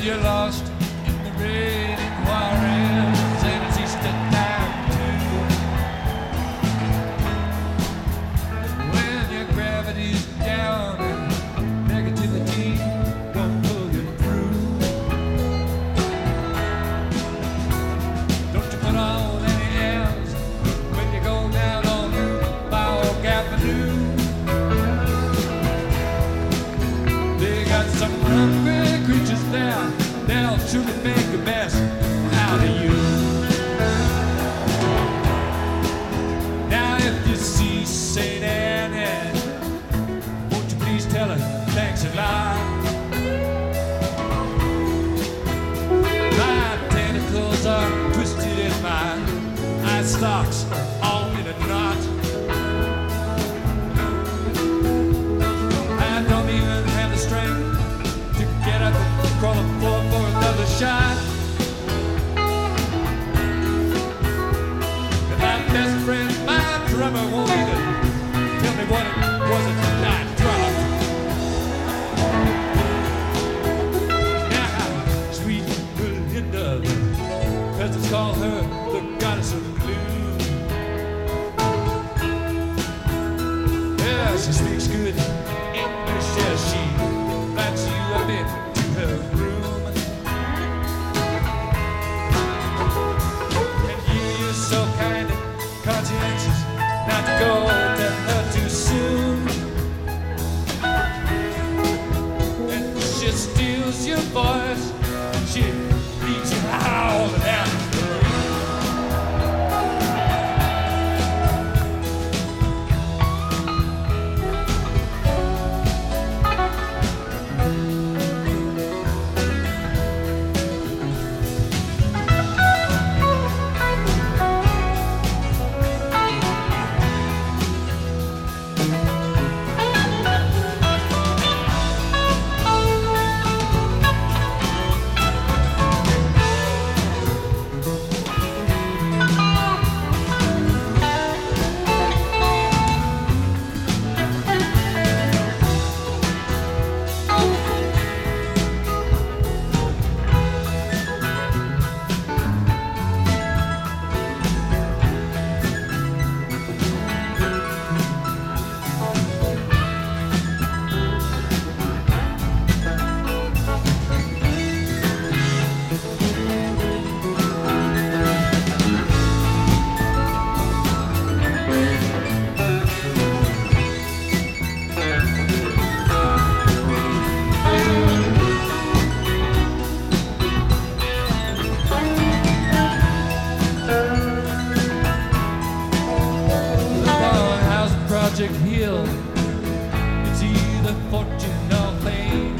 you're lost in the rain in Juarez, and it's Easter time too. When your gravity's down and negativity won't pull you through, don't you put on any airs when you go down on Bog Avenue. They got some hungry creatures there, they'll truly make the best out of you. Now if you see St. Anne, won't you please tell her thanks a lot. My tentacles are twisted in my eye stalks all in a knot. I don't even have the strength to get up and crawl the floor for another shot. And my best friend, my drummer, won't even tell me what it was that I dropped. Now, sweet Belinda, peasants call her the goddess of gloom. Yeah, she speaks good English as she invites you up into her room. And you're so kind and conscientious not to go to her too soon. And she steals your voice, she leaves you howling out the room. Project Hill, it's either fortune or fame.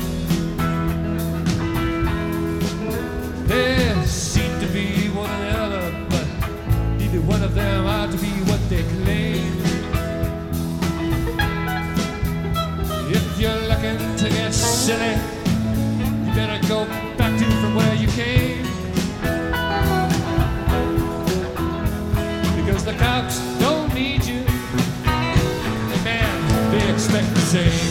They seem to be one or the other, but neither one of them ought to be what they claim. If you're looking to get silly, you better go back to from where you came, because the cops don't need you, they expect the same.